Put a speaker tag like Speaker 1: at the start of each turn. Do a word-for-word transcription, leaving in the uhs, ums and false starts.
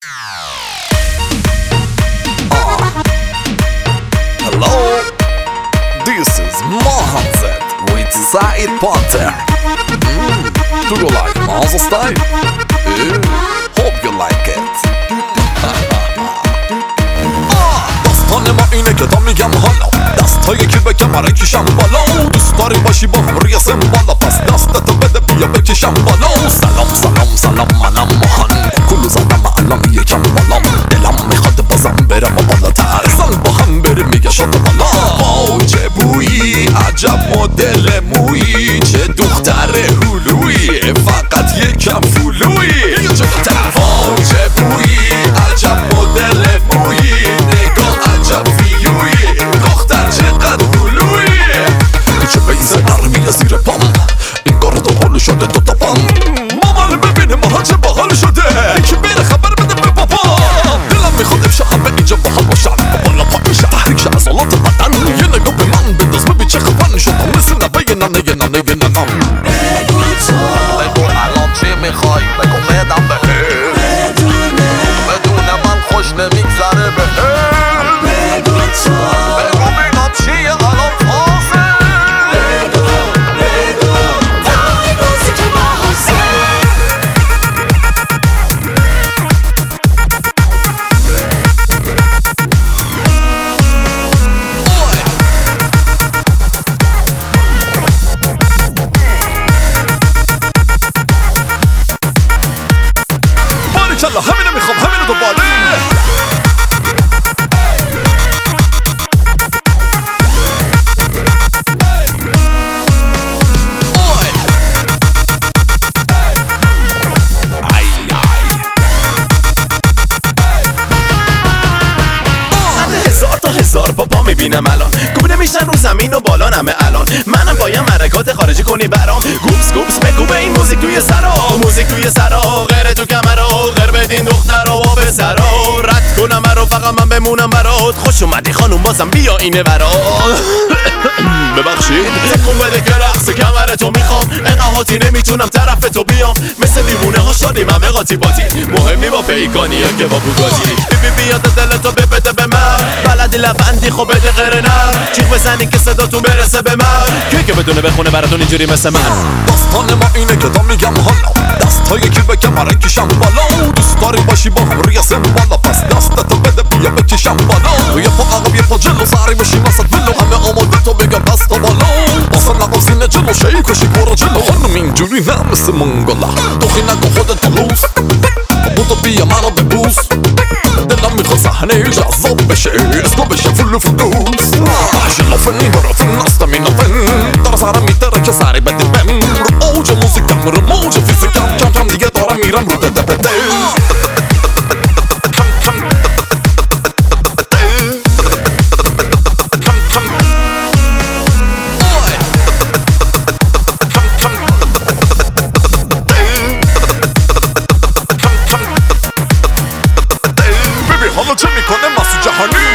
Speaker 1: Hello, this is Mohammed with Said Panther. Mm, do you like Mazda style? Uh, hope you like it. داستان ما اینه که تا میگم حالا دستای کی به کمره کشم بالا دوست داری باشی با هم ریسم بالا پس دستتو بده بیا بکشم بالا سلام سلام سلام منم ماهان کلو زدم الان یکم بالام دلم میخواد بازم برم بالاتر زن با هم بریم میگه شد بالا واو چه بویی عجب مدل مویی چه دختر هلویی فقط یکم فلویی واو چه بویی عجب مدل مویی نگاه عجب فیویی دختر چقدر هلویی چه بیزه نرمیه زیر پام این کار دوباره شده دوتا پام مامان ببینه ماها چه باحال شده یکی بره خبر بده به بابا دلم میخواد امشب همه اینجا با هم باشن بالا پا میشه تحریک شه عضلات بدن یه نگاه به من بنداز ببین چه خفن شدم مثل نبه ننه ننه ننم بگو تو بگو الان چی میخوای بگو بدم بهه بدون من خوش نمیگذره بهه بگو تو بگو بگم چیه الان فازه بگو بگو دای روزی که باحازه باریکلا همینو میخوام همینو دوباره هزار بابا میبینم الان گونه میشن رو زمین و بالا نمه الان منم باید مرکات خارجی کنی برام گوپس گوپس بگو به این موزیک توی سرا موزیک توی سرا غیر تو کمرا غیر بدین دخترا و پسرا رد کنم رو فقط من بمونم برات خوش اومدی خانوم بازم بیا اینه برات ببخشید تکون بده که رقص کمر تو میخوام اقاهاتی نمیتونم طرف تو بیام مثل دیوونه ها شدیم همه قاطی باتی مهمی با پیکانی یا که با بوگاتی بی بی بیاد دلتو ببده به من بلدی لبندی خب بده غیر نر چیخ بزنی که صداتون برسه به من کی که بدونه بخونه براتون اینجوری مثل من داستان ما اینه که تا میگم حالا دستای کی به کمره کشم بالا دوست داری باشی با هم ریسم بالا پس دستتو بده بیا بکشم بالا یه پا عقب یه پا جلو سری بشیم وسط ولو همه آماده تو بگم دستا بالا اصلا نقم سینه جلو شیک کشی برو جلو خانم اینجوری نه مثل منگلا دوخی نگو خودت لوس بودو بیا منو ببوس دلم میخواد صحنه جذاب بشه اسمو بشه فلو فلوس شلافن برافن استامینافن داره سرم میتره که سری بده بم رو اوج موزیکم رو موج فیزیکم کم کم دیگه دارم میرم رو دده بده حالا چه میکنه مسو جهانی